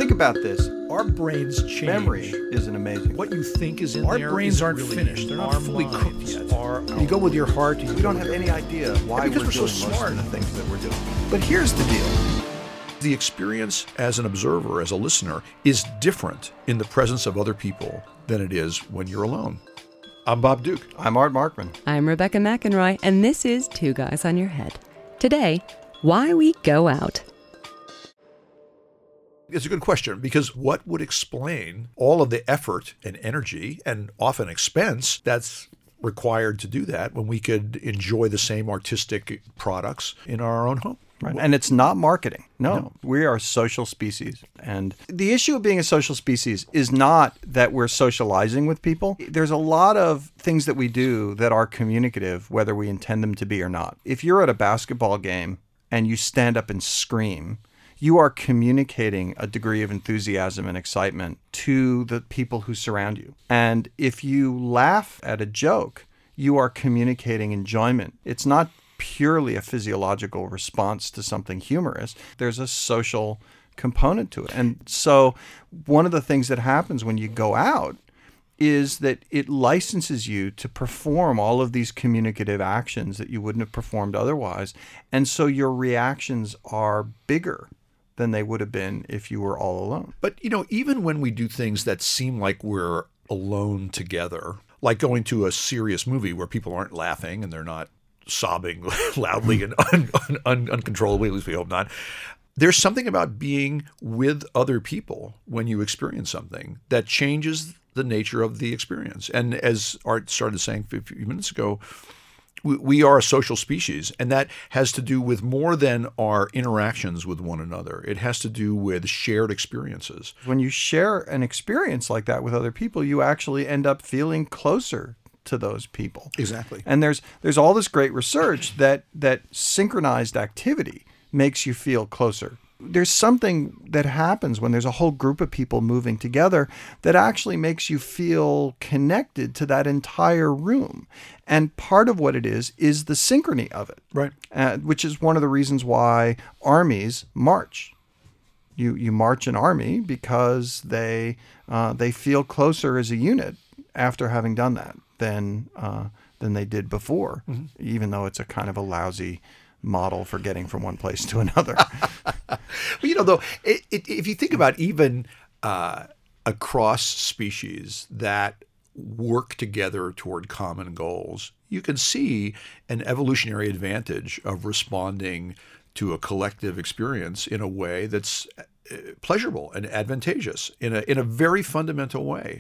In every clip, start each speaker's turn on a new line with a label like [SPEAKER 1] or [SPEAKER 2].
[SPEAKER 1] Think about this.
[SPEAKER 2] Our brains change.
[SPEAKER 1] Memory isn't amazing.
[SPEAKER 2] What you think is in
[SPEAKER 3] Our
[SPEAKER 2] there
[SPEAKER 3] brains
[SPEAKER 2] isn't
[SPEAKER 3] aren't
[SPEAKER 2] really
[SPEAKER 3] finished. They're not
[SPEAKER 2] our
[SPEAKER 3] fully cooked
[SPEAKER 2] minds
[SPEAKER 3] yet.
[SPEAKER 2] are you go with your heart.
[SPEAKER 1] We don't have any idea why
[SPEAKER 2] because
[SPEAKER 1] we're
[SPEAKER 2] we're so
[SPEAKER 1] doing
[SPEAKER 2] smart.
[SPEAKER 1] most of the things that we're doing. But here's the deal.
[SPEAKER 4] The experience as an observer, as a listener, is different in the presence of other people than it is when you're alone. I'm Bob Duke.
[SPEAKER 1] I'm Art Markman.
[SPEAKER 5] I'm Rebecca McEnroy, and this is Two Guys on Your Head. Today, why we go out.
[SPEAKER 4] It's a good question, because what would explain all of the effort and energy and often expense that's required to do that when we could enjoy the same artistic products in our own home?
[SPEAKER 1] Right. And it's not marketing. No, we are a social species. And the issue of being a social species is not that we're socializing with people. There's a lot of things that we do that are communicative, whether we intend them to be or not. If you're at a basketball game and you stand up and scream, you are communicating a degree of enthusiasm and excitement to the people who surround you. And if you laugh at a joke, you are communicating enjoyment. It's not purely a physiological response to something humorous. There's a social component to it. And so one of the things that happens when you go out is that it licenses you to perform all of these communicative actions that you wouldn't have performed otherwise. And so your reactions are bigger than they would have been if you were all alone.
[SPEAKER 4] But, even when we do things that seem like we're alone together, like going to a serious movie where people aren't laughing and they're not sobbing loudly and uncontrollably, at least we hope not. There's something about being with other people when you experience something that changes the nature of the experience. And as Art started saying a few minutes ago, we are a social species, and that has to do with more than our interactions with one another. It has to do with shared experiences.
[SPEAKER 1] When you share an experience like that with other people, you actually end up feeling closer to those people.
[SPEAKER 4] Exactly.
[SPEAKER 1] And there's all this great research that synchronized activity makes you feel closer. There's something that happens when there's a whole group of people moving together that actually makes you feel connected to that entire room. And part of what it is the synchrony of it.
[SPEAKER 4] Right.
[SPEAKER 1] Which is one of the reasons why armies march. You march an army because they feel closer as a unit after having done that than they did before, even though it's a kind of a lousy model for getting from one place to another.
[SPEAKER 4] Though, if you think about even across species that work together toward common goals, you can see an evolutionary advantage of responding to a collective experience in a way that's pleasurable and advantageous in a very fundamental way.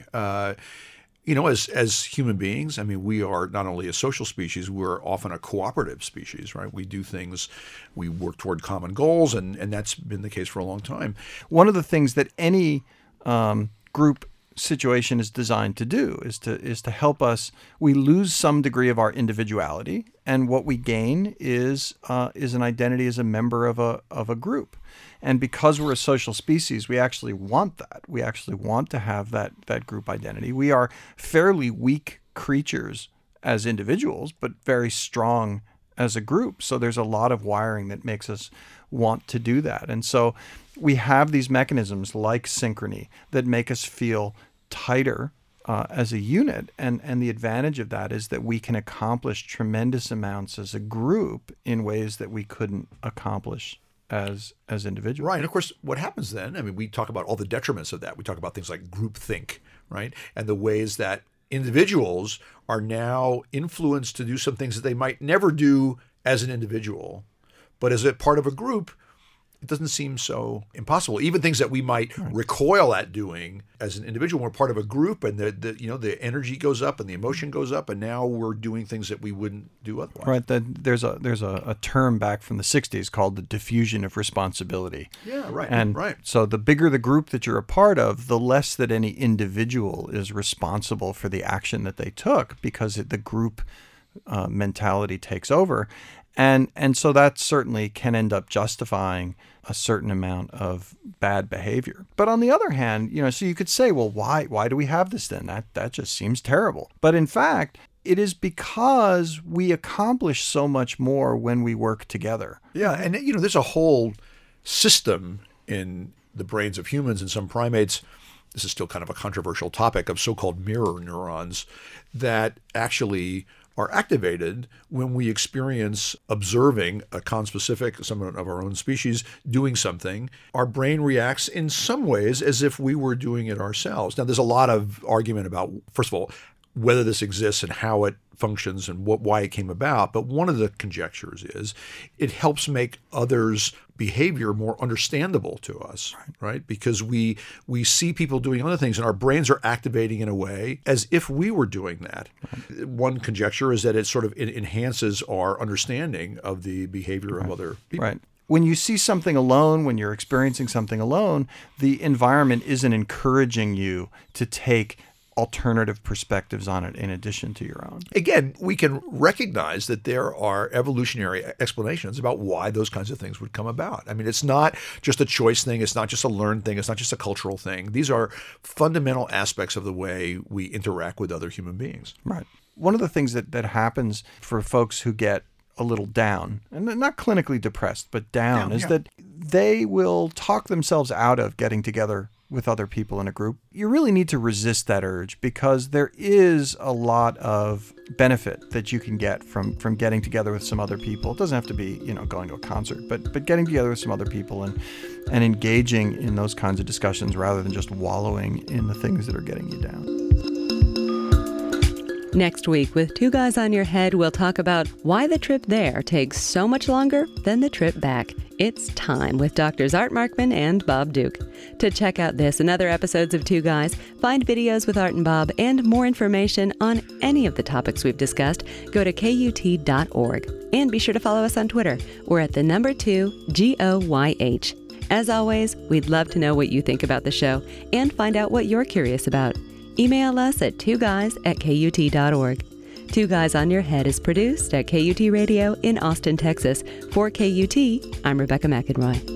[SPEAKER 4] As human beings, we are not only a social species, we're often a cooperative species, right? We do things, we work toward common goals, and that's been the case for a long time.
[SPEAKER 1] One of the things that any group situation is designed to do is to help us. We lose some degree of our individuality, and what we gain is an identity as a member of a group. And because we're a social species, we actually want that. We actually want to have that group identity. We are fairly weak creatures as individuals, but very strong as a group. So there's a lot of wiring that makes us want to do that. And so we have these mechanisms like synchrony that make us feel tighter as a unit. And the advantage of that is that we can accomplish tremendous amounts as a group in ways that we couldn't accomplish as individuals.
[SPEAKER 4] Right. And of course, what happens then, we talk about all the detriments of that. We talk about things like groupthink, right? And the ways that individuals are now influenced to do some things that they might never do as an individual. But as a part of a group, it doesn't seem so impossible. Even things that we might recoil at doing as an individual, we're part of a group, and the energy goes up and the emotion goes up, and now we're doing things that we wouldn't do otherwise.
[SPEAKER 1] Right. There's a term back from the 60s called the diffusion of responsibility.
[SPEAKER 4] Yeah, right.
[SPEAKER 1] And
[SPEAKER 4] right.
[SPEAKER 1] So the bigger the group that you're a part of, the less that any individual is responsible for the action that they took, because the group mentality takes over. And so that certainly can end up justifying a certain amount of bad behavior. But on the other hand, so you could say, well, why do we have this then? That just seems terrible. But in fact, it is because we accomplish so much more when we work together.
[SPEAKER 4] Yeah, and there's a whole system in the brains of humans and some primates, this is still kind of a controversial topic, of so-called mirror neurons that actually are activated when we experience observing a conspecific, someone of our own species, doing something. Our brain reacts in some ways as if we were doing it ourselves. Now, there's a lot of argument about, first of all, whether this exists and how it functions and why it came about. But one of the conjectures is it helps make others' behavior more understandable to us, right? Because we see people doing other things and our brains are activating in a way as if we were doing that. Right. One conjecture is that it sort of enhances our understanding of the behavior of other people.
[SPEAKER 1] Right. When you see something alone, when you're experiencing something alone, the environment isn't encouraging you to take alternative perspectives on it in addition to your own.
[SPEAKER 4] Again, we can recognize that there are evolutionary explanations about why those kinds of things would come about. I mean, it's not just a choice thing. It's not just a learned thing. It's not just a cultural thing. These are fundamental aspects of the way we interact with other human beings.
[SPEAKER 1] Right. One of the things that happens for folks who get a little down, and not clinically depressed, but down, is that they will talk themselves out of getting together with other people in a group. You really need to resist that urge because there is a lot of benefit that you can get from getting together with some other people. It doesn't have to be, going to a concert, but getting together with some other people and engaging in those kinds of discussions rather than just wallowing in the things that are getting you down.
[SPEAKER 5] Next week, with Two Guys on Your Head, we'll talk about why the trip there takes so much longer than the trip back. It's Time with Drs. Art Markman and Bob Duke. To check out this and other episodes of Two Guys, find videos with Art and Bob, and more information on any of the topics we've discussed, go to KUT.org. And be sure to follow us on Twitter. We're at 2 GOYH. As always, we'd love to know what you think about the show and find out what you're curious about. Email us at twoguys@KUT.org. Two Guys on Your Head is produced at KUT Radio in Austin, Texas. For KUT, I'm Rebecca McEnroy.